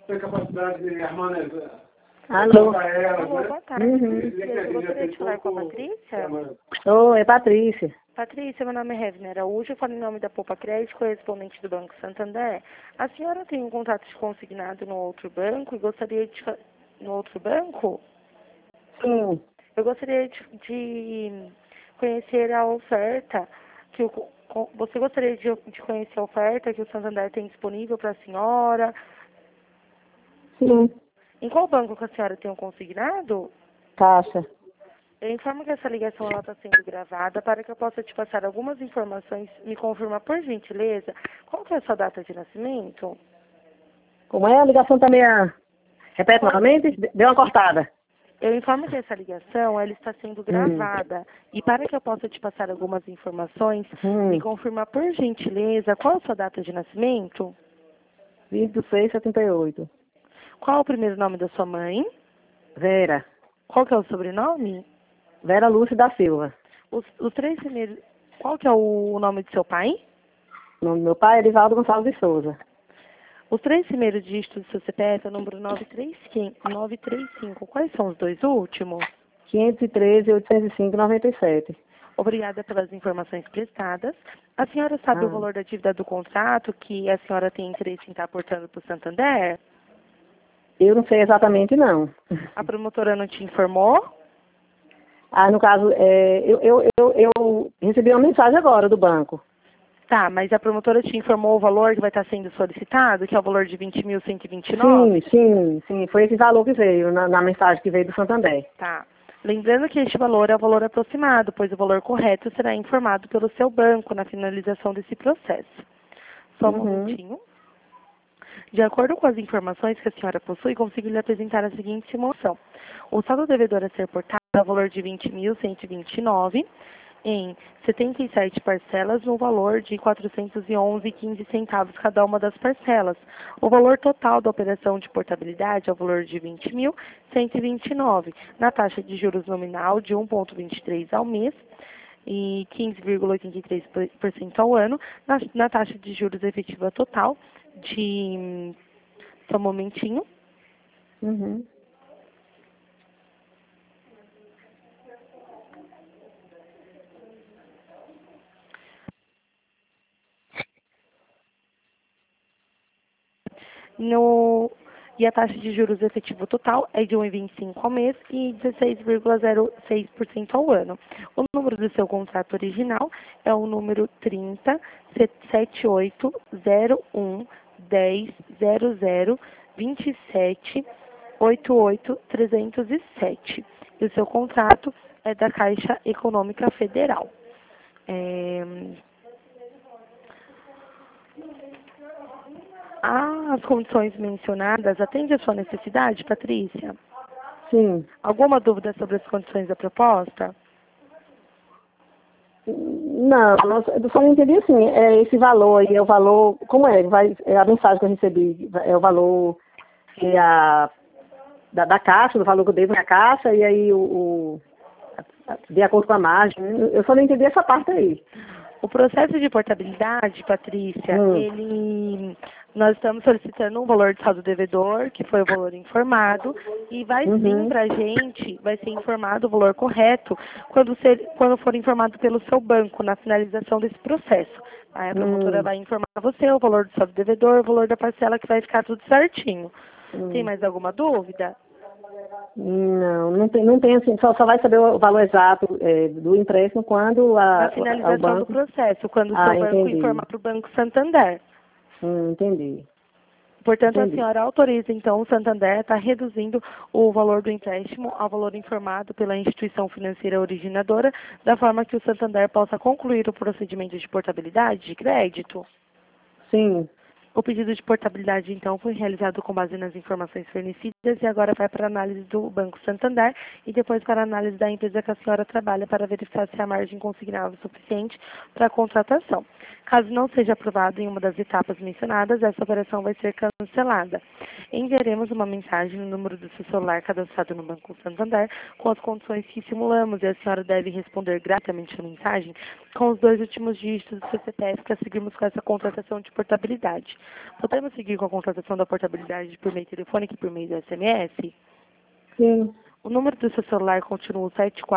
tem capacidade de harmonizar. Alô? Alô, boa tarde. Uhum. Eu gostaria de falar com a Patrícia. Oi, é Patrícia. Patrícia, meu nome é Revner Araújo, eu falo em nome da Poupa Crédito, correspondente do Banco Santander. A senhora tem um contrato de consignado no outro banco e gostaria de... No outro banco? Sim. Eu gostaria de conhecer a oferta que você gostaria de conhecer a oferta que o Santander tem disponível para a senhora? Sim. Em qual banco que a senhora tem um consignado? Caixa. Eu informo que essa ligação está sendo gravada para que eu possa te passar algumas informações. Me confirma, por gentileza, qual que é a sua data de nascimento? Como é? A ligação tá meia... Repete novamente? Deu uma cortada. Eu informo que essa ligação ela está sendo gravada. E para que eu possa te passar algumas informações, me confirma, por gentileza, qual a sua data de nascimento? 26/78. Qual é o primeiro nome da sua mãe? Vera. Qual que é o sobrenome? Vera Lúcia da Silva. Os três primeiros... Qual que é o nome do seu pai? O nome do meu pai é Edivaldo Gonçalves de Souza. Os três primeiros dígitos do seu CPF é o número 935. Quais são os dois últimos? 513.805,97. Obrigada pelas informações prestadas. A senhora sabe o valor da dívida do contrato que a senhora tem interesse em estar aportando para o Santander? Eu não sei exatamente, não. A promotora não te informou? No caso, eu recebi uma mensagem agora do banco. Tá, mas a promotora te informou o valor que vai estar sendo solicitado, que é o valor de 20.129? Sim. Foi esse valor que veio na mensagem que veio do Santander. Tá. Lembrando que este valor é o valor aproximado, pois o valor correto será informado pelo seu banco na finalização desse processo. Só um momentinho. De acordo com as informações que a senhora possui, consigo lhe apresentar a seguinte simulação. O saldo devedor a ser portado é o valor de 20.129 em 77 parcelas no valor de R$ 411,15 cada uma das parcelas. O valor total da operação de portabilidade é o valor de 20.129 na taxa de juros nominal de 1,23 ao mês e 15,83% ao ano, na taxa de juros efetiva total de... Só um momentinho. E a taxa de juros efetivo total é de 1,25 ao mês e 16,06% ao ano. O número do seu contrato original é o número 30780110002788-307. E o seu contrato é da Caixa Econômica Federal. As condições mencionadas atendem a sua necessidade, Patrícia? Sim. Alguma dúvida sobre as condições da proposta? Não, eu só não entendi assim, esse valor aí é o valor, como é? A mensagem que eu recebi é o valor que da caixa, do valor que eu devo na caixa, e aí de acordo com a margem. Eu só não entendi essa parte aí. O processo de portabilidade, Patrícia, nós estamos solicitando um valor de saldo devedor, que foi o valor informado, e vai sim para a gente, vai ser informado o valor correto quando for informado pelo seu banco na finalização desse processo. Aí a promotora vai informar você o valor do saldo devedor, o valor da parcela, que vai ficar tudo certinho. Tem mais alguma dúvida? Não tem assim, só vai saber o valor exato do empréstimo quando na finalização do processo, quando o seu banco informar para o Banco Santander. Entendi. Portanto, a senhora autoriza, então, o Santander está reduzindo o valor do empréstimo ao valor informado pela instituição financeira originadora, da forma que o Santander possa concluir o procedimento de portabilidade de crédito? Sim. O pedido de portabilidade, então, foi realizado com base nas informações fornecidas e agora vai para a análise do Banco Santander e depois para a análise da empresa que a senhora trabalha para verificar se a margem consignável é suficiente para a contratação. Caso não seja aprovado em uma das etapas mencionadas, essa operação vai ser cancelada. Enviaremos uma mensagem no número do seu celular cadastrado no Banco Santander com as condições que simulamos e a senhora deve responder gratuitamente a mensagem com os 2 últimos dígitos do seu CPF para seguirmos com essa contratação de portabilidade. Podemos seguir com a contratação da portabilidade por meio telefônico e por meio do SMS? Sim. O número do seu celular continua o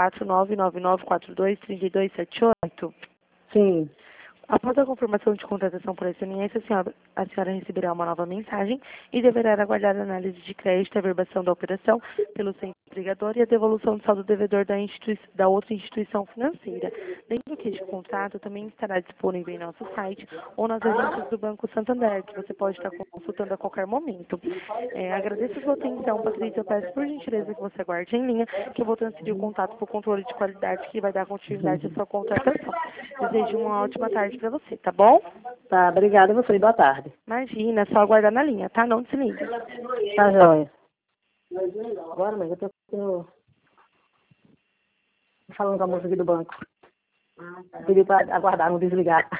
74999423278? Sim. Após a confirmação de contratação por SMS, a senhora receberá uma nova mensagem e deverá aguardar a análise de crédito, a averbação da operação pelo centro empregador e a devolução do saldo devedor da outra instituição financeira. Lembre que este contrato também estará disponível em nosso site ou nas agências do Banco Santander, que você pode estar consultando a qualquer momento. Agradeço a sua atenção, Patrícia. Eu peço por gentileza que você aguarde em linha, que eu vou transferir o contato para o controle de qualidade que vai dar continuidade à sua contratação. Desejo uma ótima tarde para você, tá bom? Tá, obrigada a você. Boa tarde. Imagina, é só aguardar na linha, tá? Não desligue. Tá, joia. Agora, mãe, eu tô falando com a moça aqui do banco. Pedi para aguardar, não desligar.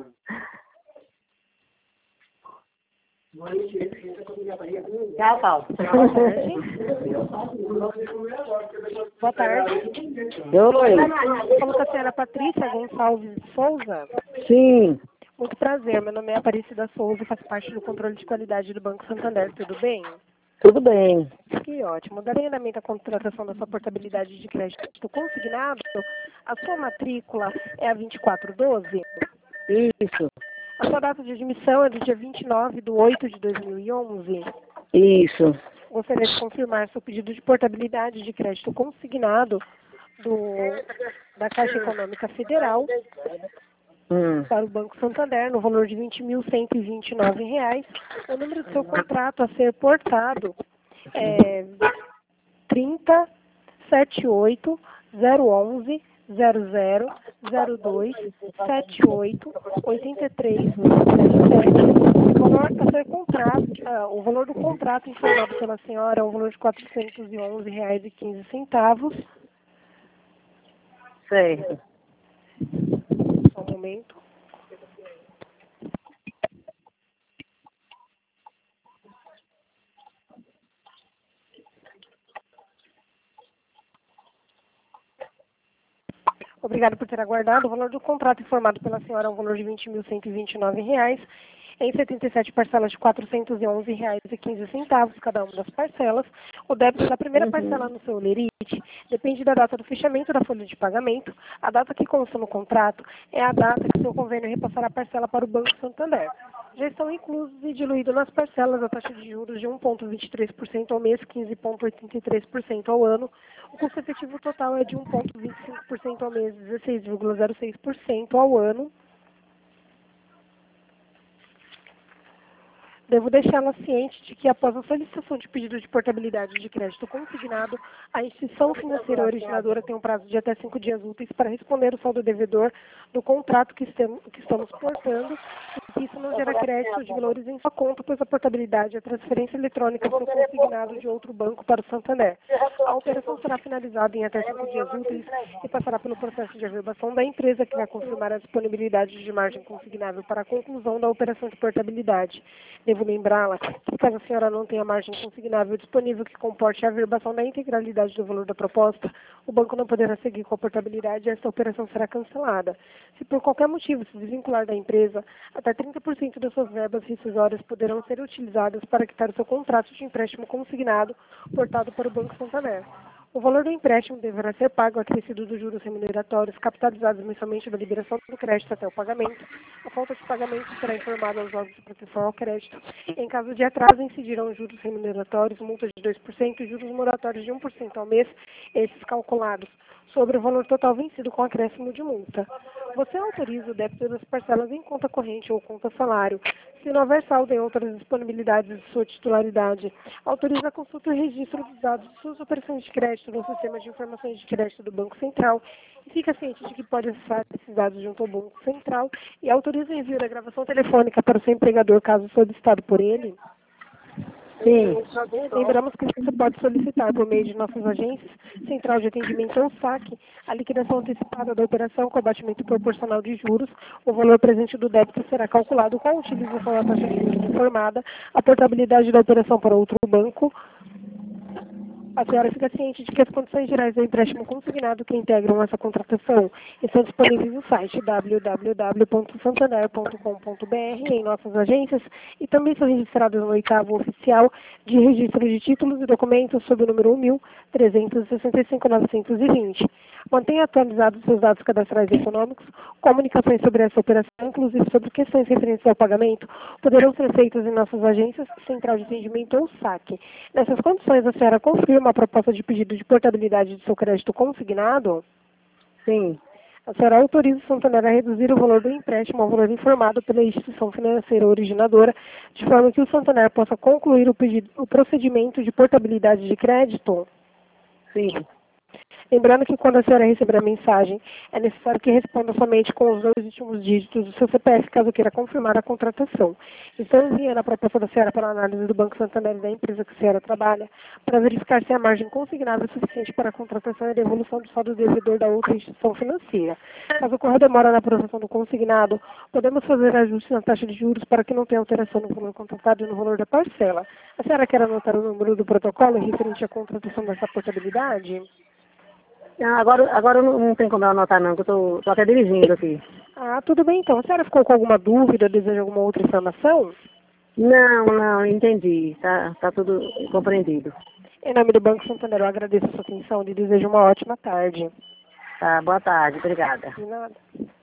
Tchau, Paulo. Boa tarde. Oi. Falou com a senhora Patrícia Gonçalves Souza. Sim. Muito prazer, meu nome é Aparecida Souza e faço parte do controle de qualidade do Banco Santander, tudo bem? Tudo bem. Que ótimo. Darei andamento à contratação da sua portabilidade de crédito consignado. A sua matrícula é a 2412? Isso. A sua data de admissão é do dia 29/8/2011. Isso. Gostaria de confirmar seu pedido de portabilidade de crédito consignado da Caixa Econômica Federal para o Banco Santander, no valor de R$ 20.129. O número do seu contrato a ser portado é 30/78/00/02/78/83/77. O valor do contrato informado pela senhora é o valor de R$ 411,15. Certo. Só um momento. Obrigado por ter aguardado. O valor do contrato informado pela senhora é um valor de R$ 20.129, em 77 parcelas de R$ 411,15, cada uma das parcelas. O débito da primeira parcela no seu lerite depende da data do fechamento da folha de pagamento. A data que consta no contrato é a data que seu convênio repassará a parcela para o Banco Santander. Já estão inclusos e diluídos nas parcelas a taxa de juros de 1,23% ao mês, 15,83% ao ano. O custo efetivo total é de 1,25% ao mês, 16,06% ao ano. Devo deixá-la ciente de que, após a solicitação de pedido de portabilidade de crédito consignado, a instituição financeira originadora tem um prazo de até 5 dias úteis para responder o saldo devedor do contrato que estamos portando, e que isso não gera crédito de valores em sua conta, pois a portabilidade é a transferência eletrônica do consignado de outro banco para o Santander. A operação será finalizada em até 5 dias úteis e passará pelo processo de averbação da empresa, que vai confirmar a disponibilidade de margem consignável para a conclusão da operação de portabilidade. Devo lembrá-la que, caso a senhora não tenha margem consignável disponível que comporte a averbação da integralidade do valor da proposta, o banco não poderá seguir com a portabilidade e esta operação será cancelada. Se por qualquer motivo se desvincular da empresa, até 30% das suas verbas rescisórias poderão ser utilizadas para quitar o seu contrato de empréstimo consignado portado para o Banco Santander. O valor do empréstimo deverá ser pago acrescido dos juros remuneratórios capitalizados mensalmente da liberação do crédito até o pagamento. A falta de pagamento será informada aos órgãos de proteção ao crédito. Em caso de atraso, incidirão juros remuneratórios, multas de 2% e juros moratórios de 1% ao mês, esses calculados sobre o valor total vencido com acréscimo de multa. Você autoriza o débito das parcelas em conta corrente ou conta salário. Se não houver saldo em outras disponibilidades de sua titularidade, autoriza a consulta e registro dos dados de suas operações de crédito no sistema de informações de crédito do Banco Central e fica ciente de que pode acessar esses dados junto ao Banco Central e autoriza o envio da gravação telefônica para o seu empregador, caso solicitado por ele. Sim. Lembramos que você pode solicitar por meio de nossas agências, central de atendimento ou saque, a liquidação antecipada da operação com abatimento proporcional de juros. O valor presente do débito será calculado com a utilização da taxa de juros informada, a portabilidade da operação para outro banco. A senhora fica ciente de que as condições gerais do empréstimo consignado que integram essa contratação estão disponíveis no site www.santander.com.br em nossas agências e também são registradas no 8º oficial de registro de títulos e documentos sob o número 1.365.920. Mantenha atualizados seus dados cadastrais econômicos. Comunicações sobre essa operação, inclusive sobre questões referentes ao pagamento, poderão ser feitas em nossas agências, central de atendimento ou saque. Nessas condições, a senhora confirma a proposta de pedido de portabilidade de seu crédito consignado? Sim. A senhora autoriza o Santander a reduzir o valor do empréstimo ao valor informado pela instituição financeira originadora, de forma que o Santander possa concluir o procedimento de portabilidade de crédito? Sim. Lembrando que quando a senhora receber a mensagem, é necessário que responda somente com os 2 últimos dígitos do seu CPF, caso queira confirmar a contratação. Então, enviando a proposta da senhora para a análise do Banco Santander e da empresa que a senhora trabalha, para verificar se a margem consignada é suficiente para a contratação e devolução do saldo devedor da outra instituição financeira. Caso ocorra demora na aprovação do consignado, podemos fazer ajustes na taxa de juros para que não tenha alteração no valor contratado e no valor da parcela. A senhora quer anotar o número do protocolo referente à contratação dessa portabilidade? Não, agora não tem como eu anotar não, que eu tô até dirigindo aqui. Ah, tudo bem então. A senhora ficou com alguma dúvida, deseja alguma outra informação? Não, entendi. Tá tudo compreendido. Em nome do Banco Santander, eu agradeço a sua atenção e desejo uma ótima tarde. Tá, boa tarde, obrigada. De nada.